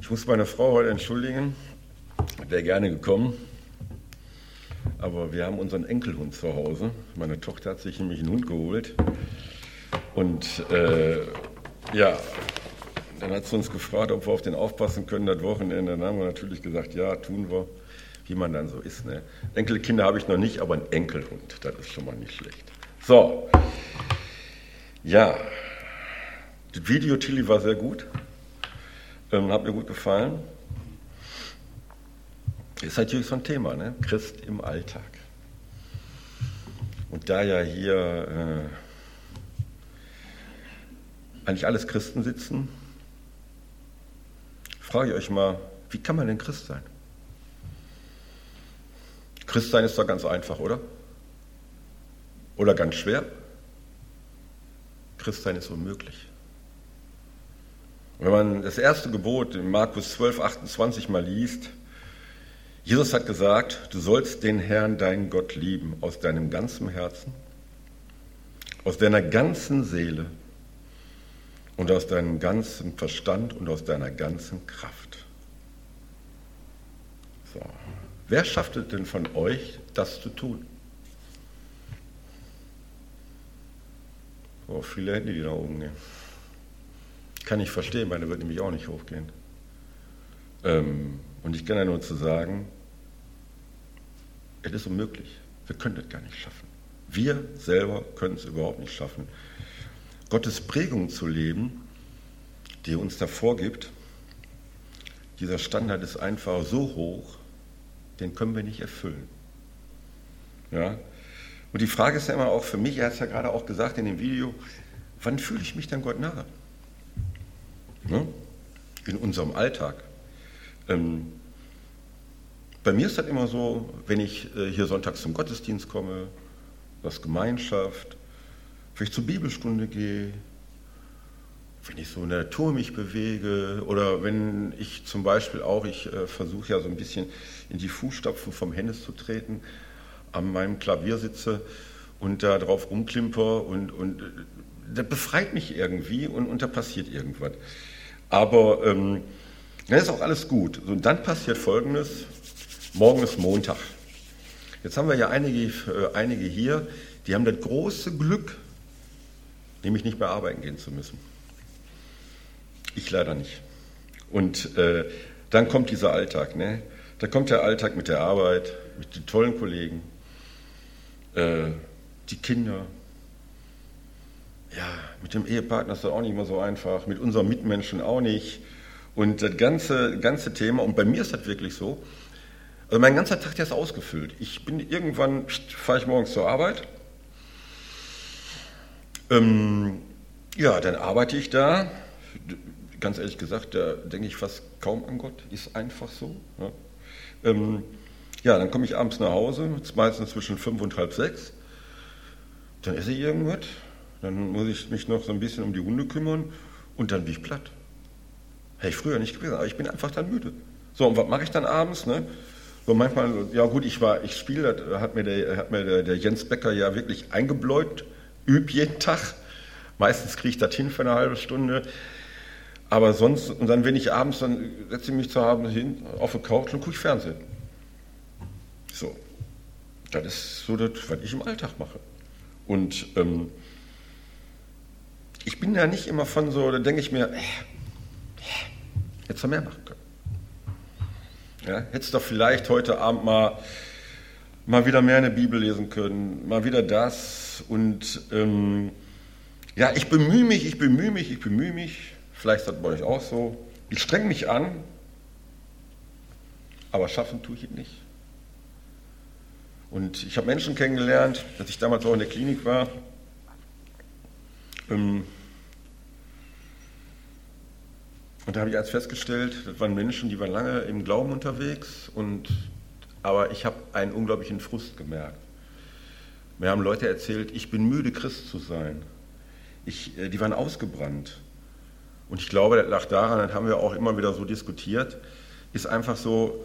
Ich muss meine Frau heute entschuldigen, wäre gerne gekommen, aber wir haben unseren Enkelhund zu Hause. Meine Tochter hat sich nämlich einen Hund geholt und dann hat sie uns gefragt, ob wir auf den aufpassen können das Wochenende. Dann haben wir natürlich gesagt, ja, tun wir, wie man dann so ist. Ne? Enkelkinder habe ich noch nicht, aber einen Enkelhund, das ist schon mal nicht schlecht. So, ja, das Video, Tilly, war sehr gut. Hat mir gut gefallen. Ist natürlich so ein Thema, ne? Christ im Alltag. Und da ja hier eigentlich alles Christen sitzen, frage ich euch mal, wie kann man denn Christ sein? Christ sein ist doch ganz einfach, oder? Oder ganz schwer? Christ sein ist unmöglich. Wenn man das erste Gebot in Markus 12, 28 mal liest, Jesus hat gesagt, du sollst den Herrn, deinen Gott, lieben, aus deinem ganzen Herzen, aus deiner ganzen Seele und aus deinem ganzen Verstand und aus deiner ganzen Kraft. So. Wer schafft es denn von euch, das zu tun? Oh, viele Hände, die da oben gehen. Kann ich verstehen, meine wird nämlich auch nicht hochgehen. Und ich kann ja nur zu sagen, es ist unmöglich. Wir können das gar nicht schaffen. Wir selber können es überhaupt nicht schaffen. Gottes Prägung zu leben, die er uns da vorgibt, dieser Standard ist einfach so hoch, den können wir nicht erfüllen. Ja? Und die Frage ist ja immer auch für mich, er hat es ja gerade auch gesagt in dem Video, wann fühle ich mich denn Gott nahe? Ne? In unserem Alltag. Bei mir ist das immer so, wenn ich hier sonntags zum Gottesdienst komme, das Gemeinschaft, wenn ich zur Bibelstunde gehe, wenn ich so in der Natur mich bewege oder wenn ich zum Beispiel auch, ich versuche ja so ein bisschen in die Fußstapfen vom Hennes zu treten, an meinem Klavier sitze und da drauf rumklimper und das befreit mich irgendwie und da passiert irgendwas. Aber dann ist auch alles gut. Und dann passiert Folgendes, morgen ist Montag. Jetzt haben wir ja einige hier, die haben das große Glück, nämlich nicht mehr arbeiten gehen zu müssen. Ich leider nicht. Und dann kommt dieser Alltag. Ne? Da kommt der Alltag mit der Arbeit, mit den tollen Kollegen, die Kinder. Ja, mit dem Ehepartner ist das auch nicht immer so einfach, mit unseren Mitmenschen auch nicht. Und das ganze Thema, und bei mir ist das wirklich so, also mein ganzer Tag, der ist ausgefüllt. Irgendwann fahre ich morgens zur Arbeit. Dann arbeite ich da. Ganz ehrlich gesagt, da denke ich fast kaum an Gott, ist einfach so. Ja, dann komme ich abends nach Hause, meistens zwischen 5 und halb 6. Dann esse ich irgendwas. Dann muss ich mich noch so ein bisschen um die Hunde kümmern und dann bin ich platt. Hätte ich früher nicht gewesen, aber ich bin einfach dann müde. So, und was mache ich dann abends? Ne? So manchmal, ja gut, ich spiele, das hat mir der Jens Becker ja wirklich eingebläut, übe jeden Tag. Meistens kriege ich das hin für eine halbe Stunde. Aber sonst, und dann wenn ich abends, dann setze ich mich zu Abend hin auf die Couch und gucke Fernsehen. So, das ist so das, was ich im Alltag mache. Und ich bin ja nicht immer von so, da denke ich mir, hättest du mehr machen können. Ja, hättest du doch vielleicht heute Abend mal wieder mehr eine Bibel lesen können, mal wieder das. Und ich bemühe mich. Vielleicht ist das bei euch auch so. Ich strenge mich an, aber schaffen tue ich es nicht. Und ich habe Menschen kennengelernt, als ich damals auch in der Klinik war. Und da habe ich eins festgestellt, das waren Menschen, die waren lange im Glauben unterwegs, aber ich habe einen unglaublichen Frust gemerkt. Mir haben Leute erzählt, ich bin müde, Christ zu sein. Die waren ausgebrannt. Und ich glaube, das lag daran, das haben wir auch immer wieder so diskutiert, ist einfach so,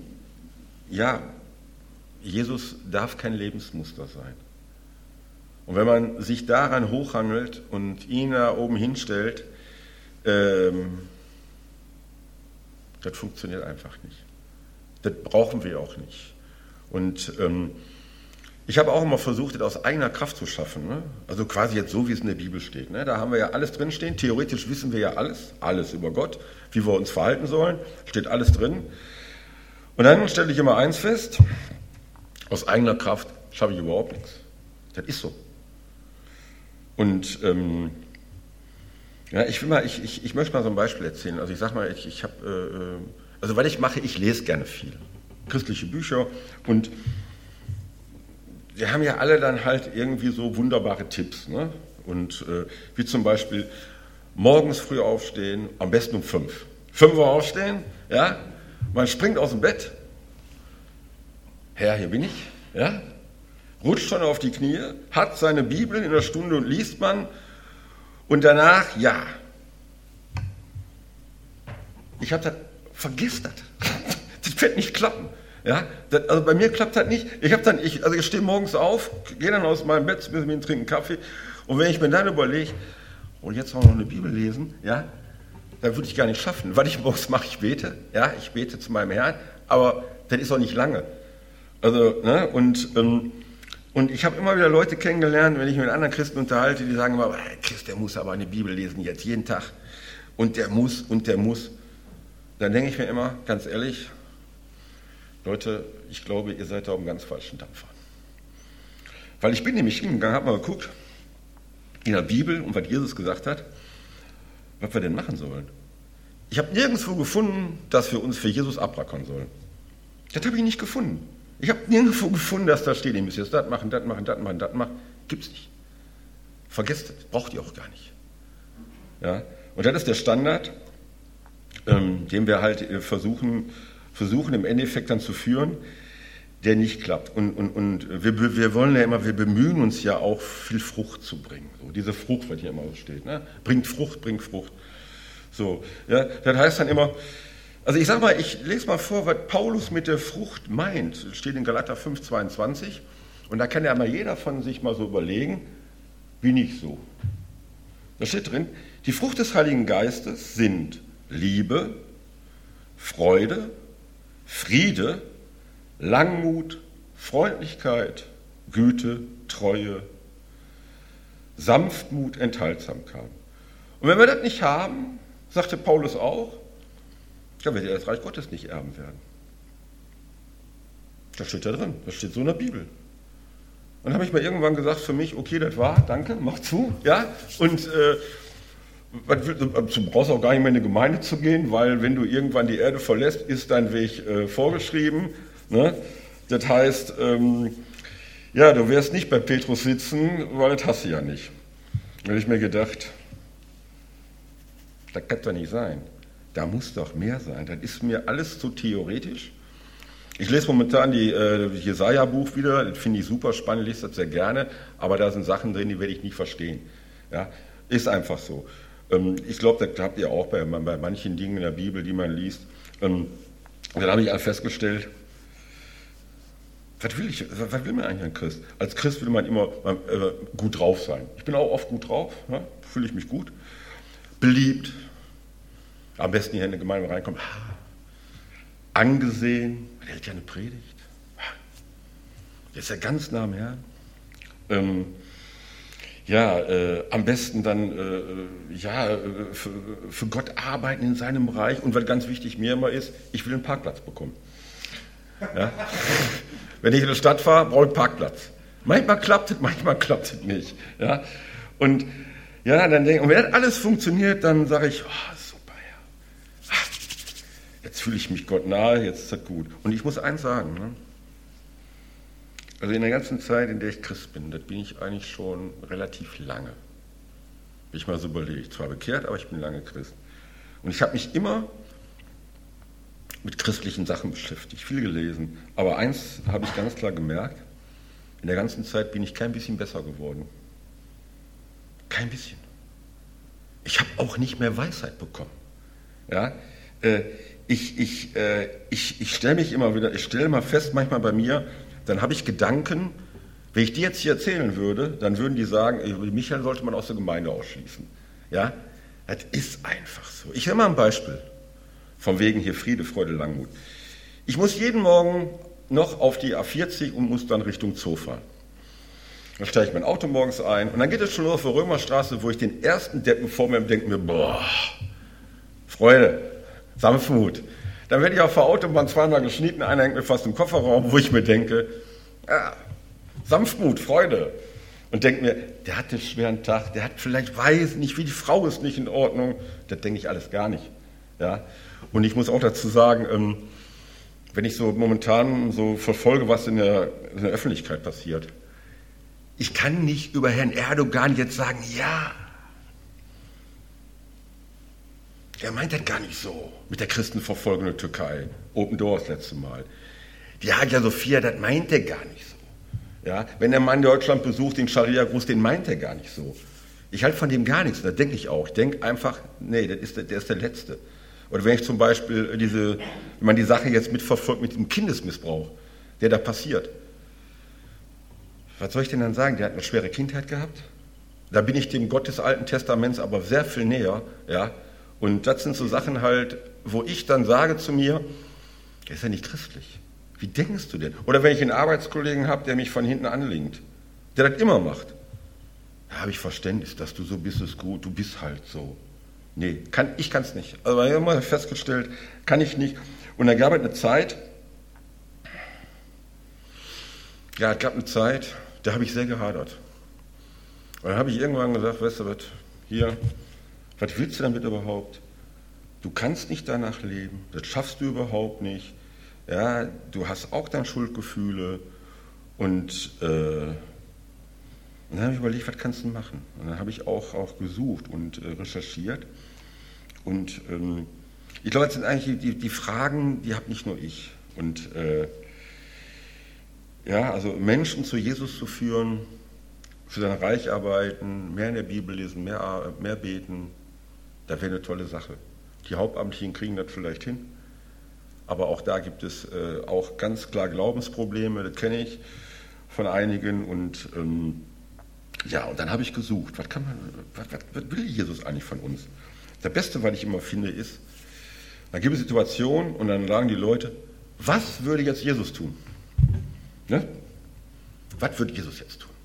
Jesus darf kein Lebensmuster sein. Und wenn man sich daran hochhangelt und ihn da oben hinstellt, Das funktioniert einfach nicht. Das brauchen wir auch nicht. Und ich habe auch immer versucht, das aus eigener Kraft zu schaffen. Ne? Also quasi jetzt so, wie es in der Bibel steht. Ne? Da haben wir ja alles drinstehen. Theoretisch wissen wir ja alles über Gott, wie wir uns verhalten sollen. Steht alles drin. Und dann stelle ich immer eins fest, aus eigener Kraft schaffe ich überhaupt nichts. Das ist so. Und ja, ich möchte mal so ein Beispiel erzählen. Also ich sag mal, ich habe, also was ich mache, ich lese gerne viel. Christliche Bücher und wir haben ja alle dann halt irgendwie so wunderbare Tipps. Ne? Und wie zum Beispiel morgens früh aufstehen, am besten um 5. 5 Uhr aufstehen, ja, man springt aus dem Bett. Herr, hier bin ich, ja, rutscht schon auf die Knie, hat seine Bibel in der Stunde und liest man und danach, ja. Ich habe das, vergiss das. Das wird nicht klappen. Ja, also bei mir klappt das nicht. Ich stehe morgens auf, gehe dann aus meinem Bett, mir trinke einen Kaffee und wenn ich mir dann überlege, und jetzt auch noch eine Bibel lesen, ja, dann würde ich gar nicht schaffen. Was ich morgens mache, ich bete, ja, ich bete zu meinem Herrn, aber das ist auch nicht lange. Also, ne, und ich habe immer wieder Leute kennengelernt, wenn ich mit anderen Christen unterhalte, die sagen immer, Christ, der muss aber eine Bibel lesen jetzt jeden Tag und der muss. Dann denke ich mir immer, ganz ehrlich, Leute, ich glaube, ihr seid da auf einem ganz falschen Dampfer. Weil ich bin nämlich hingegangen, habe mal geguckt, in der Bibel und was Jesus gesagt hat, was wir denn machen sollen. Ich habe nirgendwo gefunden, dass wir uns für Jesus abrackern sollen. Das habe ich nicht gefunden. Ich habe nirgendwo gefunden, dass da steht, ihr müsst jetzt das machen. Gibt es nicht. Vergesst es, braucht ihr auch gar nicht. Ja? Und das ist der Standard, den wir halt versuchen im Endeffekt dann zu führen, der nicht klappt. Und wir wollen ja immer, wir bemühen uns ja auch, viel Frucht zu bringen. So, diese Frucht, was hier immer steht. Ne? Bringt Frucht. So, ja, das heißt dann immer, also ich sag mal, ich lese mal vor, was Paulus mit der Frucht meint. Das steht in Galater 5,22. Und da kann ja mal jeder von sich mal so überlegen, wie nicht so. Da steht drin, die Frucht des Heiligen Geistes sind Liebe, Freude, Friede, Langmut, Freundlichkeit, Güte, Treue, Sanftmut, Enthaltsamkeit. Und wenn wir das nicht haben, sagte Paulus auch, dann werdet ihr das Reich Gottes nicht erben werden. Das steht da drin, das steht so in der Bibel. Und dann habe ich mal irgendwann gesagt für mich, okay, das war, danke, mach zu, ja, und du brauchst auch gar nicht mehr in eine Gemeinde zu gehen, weil wenn du irgendwann die Erde verlässt, ist dein Weg vorgeschrieben. Ne? Das heißt, ja, du wirst nicht bei Petrus sitzen, weil das hast du ja nicht. Da habe ich mir gedacht, das kann doch nicht sein. Da muss doch mehr sein. Das ist mir alles zu theoretisch. Ich lese momentan die Jesaja-Buch wieder, das finde ich super spannend, lese das sehr gerne, aber da sind Sachen drin, die werde ich nicht verstehen. Ja? Ist einfach so. Ich glaube, das habt ihr auch bei manchen Dingen in der Bibel, die man liest. Dann habe ich festgestellt, was will man eigentlich ein Christ? Als Christ will man immer gut drauf sein. Ich bin auch oft gut drauf, ja? Fühle ich mich gut. Beliebt. Am besten hier in eine Gemeinde reinkommen. Angesehen. Man hält ja eine Predigt. Der ist ja ganz nah am Herrn. Am besten dann für Gott arbeiten in seinem Bereich. Und was ganz wichtig mir immer ist, ich will einen Parkplatz bekommen. Ja? Wenn ich in die Stadt fahre, brauche ich einen Parkplatz. Manchmal klappt es nicht. Ja? Und ja, dann und wenn das alles funktioniert, dann sage ich, oh, super, ja. Jetzt fühle ich mich Gott nahe, jetzt ist das gut. Und ich muss eins sagen, ne? Also in der ganzen Zeit, in der ich Christ bin, das bin ich eigentlich schon relativ lange. Bin ich mal so überlegt, zwar bekehrt, aber ich bin lange Christ. Und ich habe mich immer mit christlichen Sachen beschäftigt, viel gelesen. Aber eins habe ich ganz klar gemerkt, in der ganzen Zeit bin ich kein bisschen besser geworden. Kein bisschen. Ich habe auch nicht mehr Weisheit bekommen. Ja? Ich stelle mal fest, manchmal bei mir, dann habe ich Gedanken, wenn ich die jetzt hier erzählen würde, dann würden die sagen, Michael sollte man aus der Gemeinde ausschließen. Ja? Das ist einfach so. Ich nehme mal ein Beispiel. Von wegen hier Friede, Freude, Langmut. Ich muss jeden Morgen noch auf die A40 und muss dann Richtung Zoo fahren. Dann steige ich mein Auto morgens ein und dann geht es schon auf der Römerstraße, wo ich den ersten Deppen vor mir denke mir, boah, Freude, Sanftmut. Dann werde ich auf der Autobahn zweimal geschnitten, einer hängt mir fast im Kofferraum, wo ich mir denke, ja, Sanftmut, Freude. Und denke mir, der hat einen schweren Tag, der hat vielleicht, weiß nicht, wie die Frau ist nicht in Ordnung. Das denke ich alles gar nicht. Ja? Und ich muss auch dazu sagen, wenn ich so momentan so verfolge, was in der Öffentlichkeit passiert, ich kann nicht über Herrn Erdogan jetzt sagen, ja, der meint das gar nicht so mit der Christenverfolgung in der Türkei. Open Doors letzte Mal. Die Hagia Sophia, das meint er gar nicht so. Ja? Wenn der Mann Deutschland besucht, den Scharia-Gruß, den meint er gar nicht so. Ich halte von dem gar nichts, das denke ich auch. Ich denke einfach, nee, der ist der Letzte. Oder wenn ich zum Beispiel wenn man die Sache jetzt mitverfolgt mit dem Kindesmissbrauch, der da passiert. Was soll ich denn dann sagen? Der hat eine schwere Kindheit gehabt. Da bin ich dem Gott des Alten Testaments aber sehr viel näher. Ja? Und das sind so Sachen halt, wo ich dann sage zu mir, der ist ja nicht christlich. Wie denkst du denn? Oder wenn ich einen Arbeitskollegen habe, der mich von hinten anlinkt, der das immer macht. Da habe ich Verständnis, dass du so bist, ist gut, du bist halt so. Nee, ich kann es nicht. Also ich habe mal festgestellt, kann ich nicht. Und dann gab es eine Zeit, da habe ich sehr gehadert. Und dann habe ich irgendwann gesagt, weißt du was, was willst du damit überhaupt? Du kannst nicht danach leben, das schaffst du überhaupt nicht. Ja, du hast auch dann Schuldgefühle. Und dann habe ich überlegt, was kannst du machen? Und dann habe ich auch gesucht und recherchiert. Und ich glaube, das sind eigentlich die Fragen, die habe nicht nur ich. Und also Menschen zu Jesus zu führen, für sein Reich arbeiten, mehr in der Bibel lesen, mehr beten, das wäre eine tolle Sache. Die Hauptamtlichen kriegen das vielleicht hin, aber auch da gibt es auch ganz klar Glaubensprobleme, das kenne ich von einigen. Und und dann habe ich gesucht, was will Jesus eigentlich von uns? Das Beste, was ich immer finde, ist, da gibt es Situationen und dann sagen die Leute, was würde jetzt Jesus tun? Ne? Was würde Jesus jetzt tun?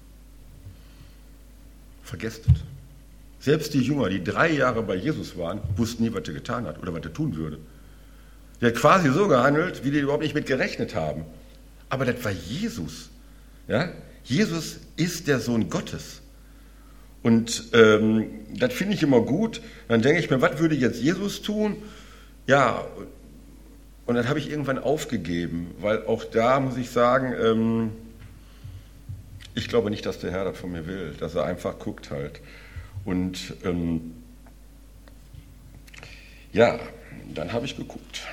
Vergesst es. Selbst die Jünger, die 3 Jahre bei Jesus waren, wussten nie, was er getan hat oder was er tun würde. Der hat quasi so gehandelt, wie die überhaupt nicht mit gerechnet haben. Aber das war Jesus. Ja? Jesus ist der Sohn Gottes. Und das finde ich immer gut. Dann denke ich mir, was würde jetzt Jesus tun? Ja, und dann habe ich irgendwann aufgegeben, weil auch da muss ich sagen, ich glaube nicht, dass der Herr das von mir will, dass er einfach guckt halt. Und dann habe ich geguckt.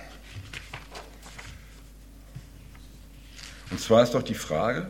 Und zwar ist doch die Frage,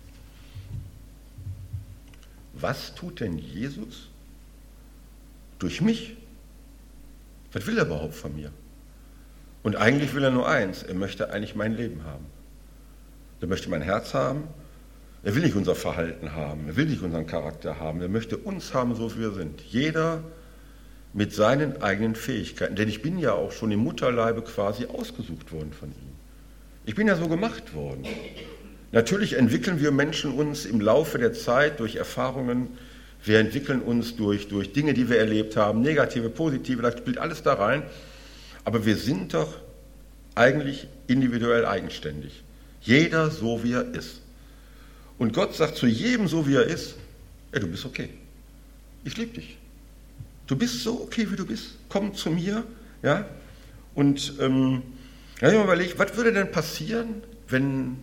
was tut denn Jesus durch mich? Was will er überhaupt von mir? Und eigentlich will er nur eins, er möchte eigentlich mein Leben haben. Er möchte mein Herz haben, er will nicht unser Verhalten haben, er will nicht unseren Charakter haben, er möchte uns haben, so wie wir sind. Jeder mit seinen eigenen Fähigkeiten, denn ich bin ja auch schon im Mutterleibe quasi ausgesucht worden von ihm. Ich bin ja so gemacht worden. Natürlich entwickeln wir Menschen uns im Laufe der Zeit durch Erfahrungen, wir entwickeln uns durch Dinge, die wir erlebt haben, negative, positive, das spielt alles da rein. Aber wir sind doch eigentlich individuell eigenständig. Jeder so, wie er ist. Und Gott sagt zu jedem so, wie er ist, ja, du bist okay. Ich liebe dich. Du bist so okay, wie du bist. Komm zu mir. Ja? Und da habe ich mir überlegt, was würde denn passieren, wenn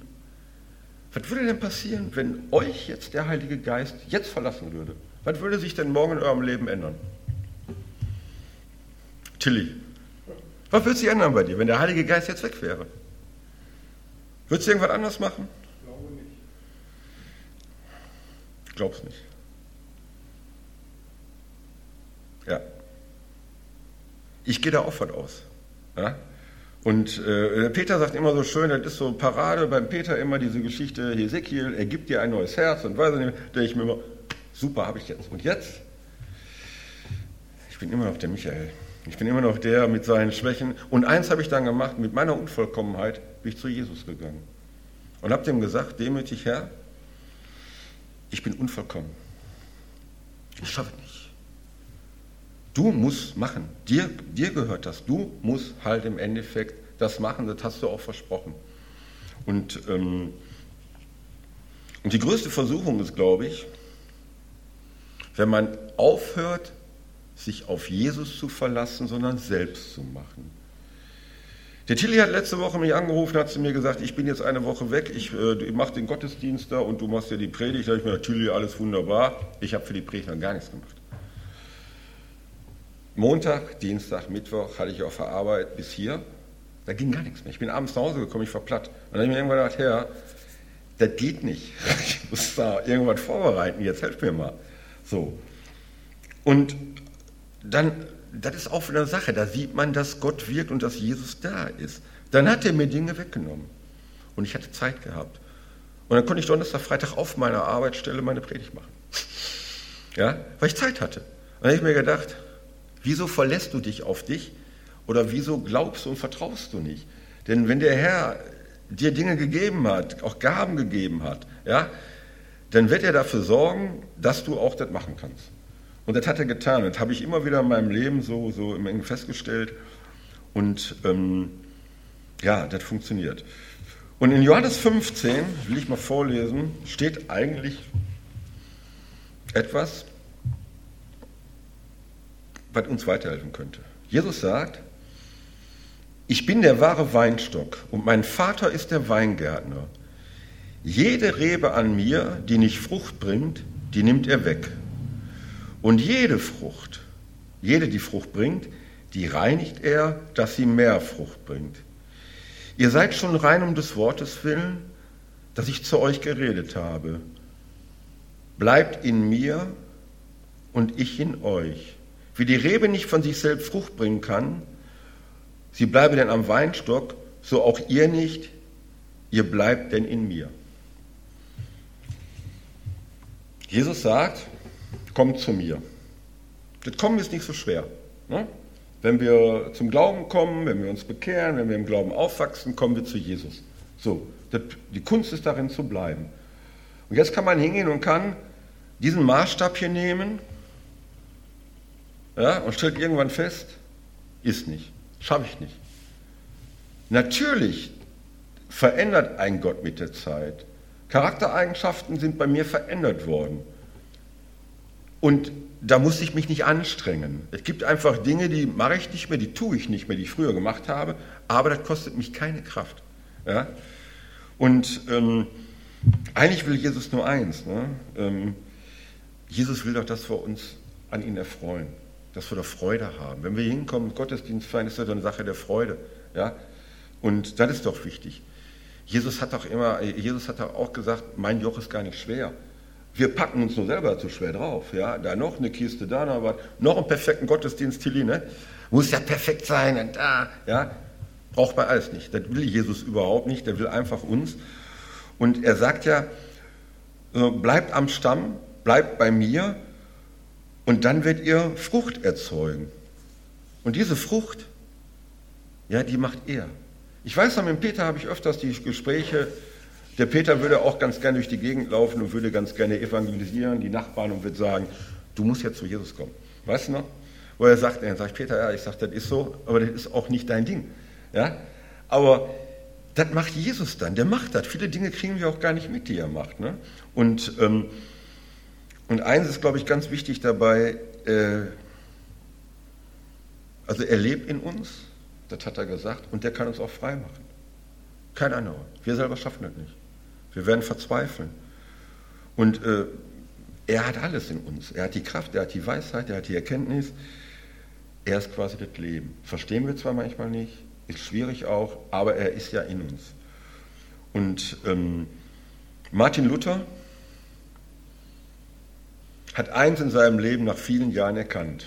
euch jetzt der Heilige Geist jetzt verlassen würde? Was würde sich denn morgen in eurem Leben ändern? Tilly, was würde sich ändern bei dir, wenn der Heilige Geist jetzt weg wäre? Würdest du irgendwas anders machen? Ich glaube nicht. Ich glaube es nicht. Ja. Ich gehe da auch von aus. Ja? Und Peter sagt immer so schön, das ist so Parade beim Peter immer diese Geschichte, Hesekiel, er gibt dir ein neues Herz und weiß nicht, da denke ich mir immer, super, habe ich jetzt. Und jetzt? Ich bin immer noch der Michael. Ich bin immer noch der mit seinen Schwächen. Und eins habe ich dann gemacht, mit meiner Unvollkommenheit bin ich zu Jesus gegangen. Und habe dem gesagt, demütig, Herr, ich bin unvollkommen. Ich schaffe es nicht. Du musst machen. Dir gehört das. Du musst halt im Endeffekt das machen. Das hast du auch versprochen. Und die größte Versuchung ist, glaube ich, wenn man aufhört, sich auf Jesus zu verlassen, sondern selbst zu machen. Der Tilly hat letzte Woche mich angerufen, hat zu mir gesagt, ich bin jetzt eine Woche weg, ich mache den Gottesdienst da und du machst ja die Predigt. Da habe ich mir gesagt, Tilly, alles wunderbar. Ich habe für die Predigt dann gar nichts gemacht. Montag, Dienstag, Mittwoch hatte ich auf der Arbeit bis hier. Da ging gar nichts mehr. Ich bin abends nach Hause gekommen, ich war platt. Und dann habe ich mir irgendwann gedacht, Herr, das geht nicht. Ich muss da irgendwas vorbereiten, jetzt helf mir mal. So. Und dann, das ist auch eine Sache, da sieht man, dass Gott wirkt und dass Jesus da ist. Dann hat er mir Dinge weggenommen und ich hatte Zeit gehabt. Und dann konnte ich Donnerstag, Freitag auf meiner Arbeitsstelle meine Predigt machen. Ja, weil ich Zeit hatte. Und dann habe ich mir gedacht, wieso verlässt du dich auf dich oder wieso glaubst du und vertraust du nicht? Denn wenn der Herr dir Dinge gegeben hat, auch Gaben gegeben hat, ja, dann wird er dafür sorgen, dass du auch das machen kannst. Und das hat er getan. Das habe ich immer wieder in meinem Leben so im Engen festgestellt. Und ja, das funktioniert. Und in Johannes 15, will ich mal vorlesen, steht eigentlich etwas, was uns weiterhelfen könnte. Jesus sagt, ich bin der wahre Weinstock und mein Vater ist der Weingärtner. Jede Rebe an mir, die nicht Frucht bringt, die nimmt er weg. Und jede Frucht, die Frucht bringt, die reinigt er, dass sie mehr Frucht bringt. Ihr seid schon rein um des Wortes willen, das ich zu euch geredet habe. Bleibt in mir und ich in euch. Wie die Rebe nicht von sich selbst Frucht bringen kann, sie bleibe denn am Weinstock, so auch ihr nicht, ihr bleibt denn in mir. Jesus sagt, kommt zu mir. Das Kommen ist nicht so schwer. Ne? Wenn wir zum Glauben kommen, wenn wir uns bekehren, wenn wir im Glauben aufwachsen, kommen wir zu Jesus. So, die Kunst ist darin zu bleiben. Und jetzt kann man hingehen und kann diesen Maßstab hier nehmen, ja, und stellt irgendwann fest, ist nicht, schaffe ich nicht. Natürlich verändert ein Gott mit der Zeit. Charaktereigenschaften sind bei mir verändert worden. Und da muss ich mich nicht anstrengen. Es gibt einfach Dinge, die mache ich nicht mehr, die tue ich nicht mehr, die ich früher gemacht habe, aber das kostet mich keine Kraft. Ja? Und eigentlich will Jesus nur eins. Ne? Jesus will doch, dass wir uns an ihn erfreuen, dass wir da Freude haben. Wenn wir hinkommen, Gottesdienst feiern, ist das eine Sache der Freude. Ja? Und das ist doch wichtig. Jesus hat doch auch gesagt, mein Joch ist gar nicht schwer. Wir packen uns nur selber zu schwer drauf. Ja? Da noch eine Kiste, da noch was, noch einen perfekten Gottesdienst, Tilly, ne? Muss ja perfekt sein und da, ja? Braucht man alles nicht. Das will Jesus überhaupt nicht, der will einfach uns. Und er sagt ja, bleibt am Stamm, bleibt bei mir und dann werdet ihr Frucht erzeugen. Und diese Frucht, ja, die macht er. Ich weiß noch, mit Peter habe ich öfters die Gespräche, der Peter würde auch ganz gerne durch die Gegend laufen und würde ganz gerne evangelisieren, die Nachbarn, und würde sagen, du musst jetzt zu Jesus kommen. Weißt du noch? Wo er sagt, Peter, ja, ich sage, das ist so, aber das ist auch nicht dein Ding. Ja? Aber das macht Jesus dann, der macht das. Viele Dinge kriegen wir auch gar nicht mit, die er macht. Ne? Und eins ist, glaube ich, ganz wichtig dabei, also er lebt in uns, das hat er gesagt, und der kann uns auch frei machen. Kein anderer. Wir selber schaffen das nicht. Wir werden verzweifeln. Und er hat alles in uns. Er hat die Kraft, er hat die Weisheit, er hat die Erkenntnis. Er ist quasi das Leben. Verstehen wir zwar manchmal nicht, ist schwierig auch, aber er ist ja in uns. Und Martin Luther hat eins in seinem Leben nach vielen Jahren erkannt.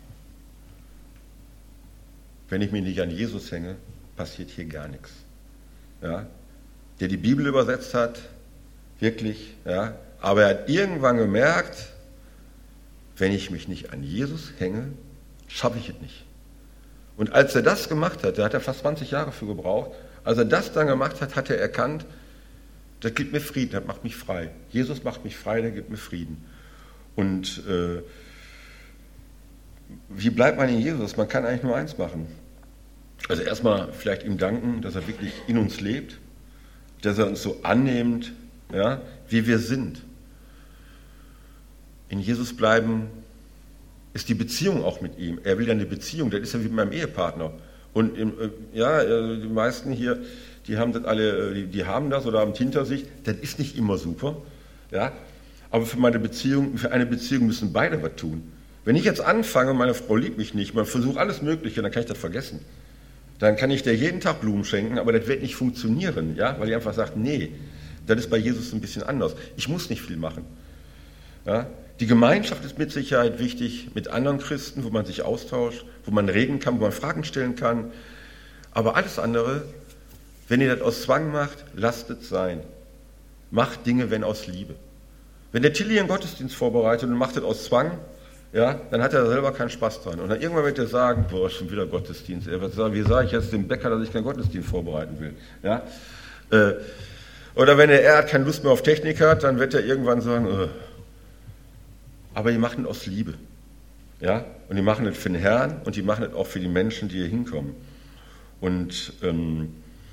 Wenn ich mich nicht an Jesus hänge, passiert hier gar nichts. Ja? Der die Bibel übersetzt hat, wirklich, ja? Aber er hat irgendwann gemerkt, wenn ich mich nicht an Jesus hänge, schaffe ich es nicht. Und als er das gemacht hat, da hat er fast 20 Jahre für gebraucht, als er das dann gemacht hat, hat er erkannt, das gibt mir Frieden, das macht mich frei. Jesus macht mich frei, der gibt mir Frieden. Und wie bleibt man in Jesus? Man kann eigentlich nur eins machen. Also erstmal vielleicht ihm danken, dass er wirklich in uns lebt, dass er uns so annimmt, ja, wie wir sind. In Jesus bleiben ist die Beziehung auch mit ihm. Er will ja eine Beziehung, das ist ja wie mit meinem Ehepartner. Und die meisten hier, die haben das alle, die haben das oder haben es hinter sich. Das ist nicht immer super, ja. Aber für eine Beziehung müssen beide was tun. Wenn ich jetzt anfange, meine Frau liebt mich nicht, man versucht alles Mögliche, dann kann ich das vergessen. Dann kann ich dir jeden Tag Blumen schenken, aber das wird nicht funktionieren, ja, weil ich einfach sage, nee, das ist bei Jesus ein bisschen anders. Ich muss nicht viel machen. Ja. Die Gemeinschaft ist mit Sicherheit wichtig mit anderen Christen, wo man sich austauscht, wo man reden kann, wo man Fragen stellen kann. Aber alles andere, wenn ihr das aus Zwang macht, lasst es sein. Macht Dinge, wenn aus Liebe. Wenn der Tilly einen Gottesdienst vorbereitet und macht das aus Zwang, ja, dann hat er selber keinen Spaß dran. Und dann irgendwann wird er sagen, boah, schon wieder Gottesdienst. Wie sage ich jetzt dem Bäcker, dass ich keinen Gottesdienst vorbereiten will? Ja? Oder wenn er hat keine Lust mehr auf Technik hat, dann wird er irgendwann sagen, Aber die machen es aus Liebe. Ja? Und die machen es für den Herrn und die machen es auch für die Menschen, die hier hinkommen. Und in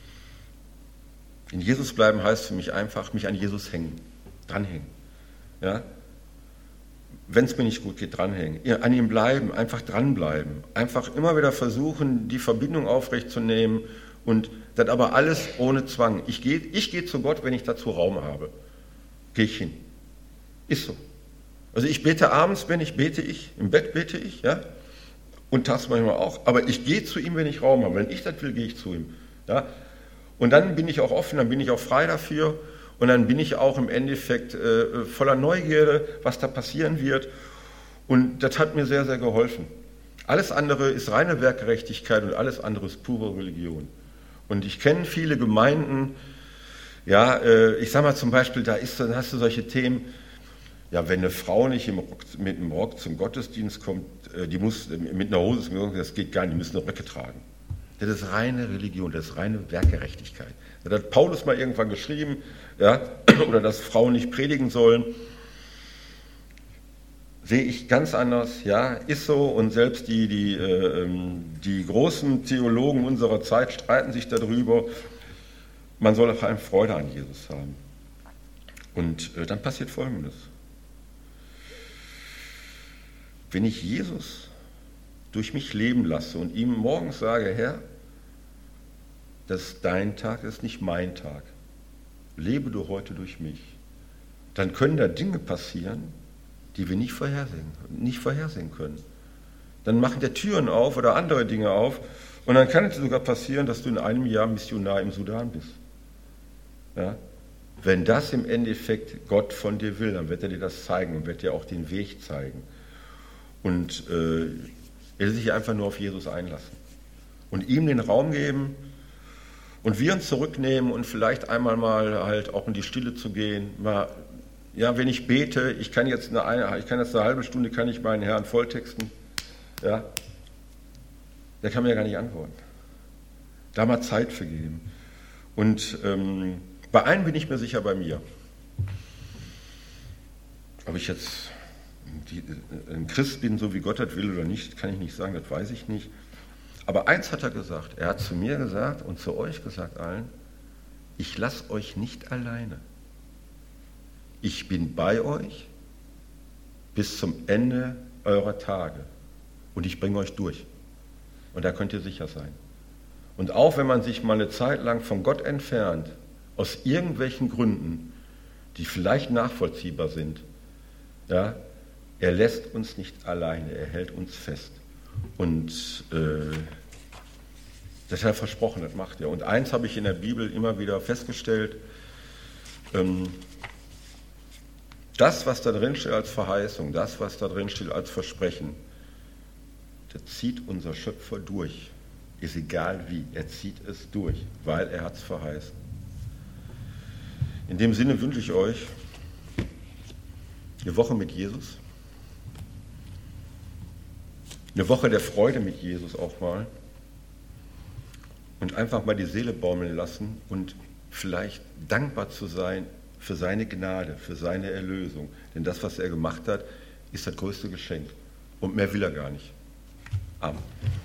Jesus bleiben heißt für mich einfach, mich an Jesus hängen, dranhängen. Ja? Wenn es mir nicht gut geht, dranhängen. An ihm bleiben, einfach dranbleiben. Einfach immer wieder versuchen, die Verbindung aufrechtzunehmen und das aber alles ohne Zwang. Ich gehe zu Gott, wenn ich dazu Raum habe. Gehe ich hin. Ist so. Also ich bete abends, bete ich, im Bett bete ich, ja, und tags manchmal auch, aber ich gehe zu ihm, wenn ich Raum habe. Wenn ich das will, gehe ich zu ihm. Ja. Und dann bin ich auch offen, dann bin ich auch frei dafür und dann bin ich auch im Endeffekt voller Neugierde, was da passieren wird. Und das hat mir sehr, sehr geholfen. Alles andere ist reine Werkgerechtigkeit und alles andere ist pure Religion. Und ich kenne viele Gemeinden, ja, ich sage mal zum Beispiel, dann hast du solche Themen, ja, wenn eine Frau nicht mit dem Rock zum Gottesdienst kommt, die muss mit einer Hose zum Gottesdienst, das geht gar nicht, die müssen eine Röcke tragen. Das ist reine Religion, das ist reine Werkgerechtigkeit. Das hat Paulus mal irgendwann geschrieben, ja, oder dass Frauen nicht predigen sollen. Sehe ich ganz anders, ja, ist so. Und selbst die großen Theologen unserer Zeit streiten sich darüber. Man soll vor allem Freude an Jesus haben. Und dann passiert Folgendes. Wenn ich Jesus durch mich leben lasse und ihm morgens sage, Herr, das ist dein Tag, das ist nicht mein Tag. Lebe du heute durch mich. Dann können da Dinge passieren, die wir nicht vorhersehen können. Dann machen der Türen auf oder andere Dinge auf und dann kann es sogar passieren, dass du in einem Jahr Missionar im Sudan bist. Ja? Wenn das im Endeffekt Gott von dir will, dann wird er dir das zeigen und wird dir auch den Weg zeigen. Und er will sich einfach nur auf Jesus einlassen und ihm den Raum geben und wir uns zurücknehmen und vielleicht einmal mal halt auch in die Stille zu gehen. Mal, ja, wenn ich bete, ich kann jetzt eine halbe Stunde kann ich meinen Herrn volltexten, ja, der kann mir ja gar nicht antworten. Da mal Zeit für geben. Und bei einem bin ich mir sicher, bei mir. Ob ich jetzt ein Christ bin, so wie Gott das will oder nicht, kann ich nicht sagen, das weiß ich nicht. Aber eins hat er gesagt, er hat zu mir gesagt und zu euch gesagt allen, ich lasse euch nicht alleine. Ich bin bei euch bis zum Ende eurer Tage und ich bringe euch durch. Und da könnt ihr sicher sein. Und auch wenn man sich mal eine Zeit lang von Gott entfernt, aus irgendwelchen Gründen, die vielleicht nachvollziehbar sind, ja, er lässt uns nicht alleine, er hält uns fest. Und das hat er versprochen, das macht er. Und eins habe ich in der Bibel immer wieder festgestellt, das, was da drin steht als Verheißung, das, was da drin steht als Versprechen, das zieht unser Schöpfer durch. Ist egal wie, er zieht es durch, weil er hat es verheißen. In dem Sinne wünsche ich euch eine Woche mit Jesus, eine Woche der Freude mit Jesus auch mal. und einfach mal die Seele baumeln lassen und vielleicht dankbar zu sein für seine Gnade, für seine Erlösung. Denn das, was er gemacht hat, ist das größte Geschenk. Und mehr will er gar nicht. Amen.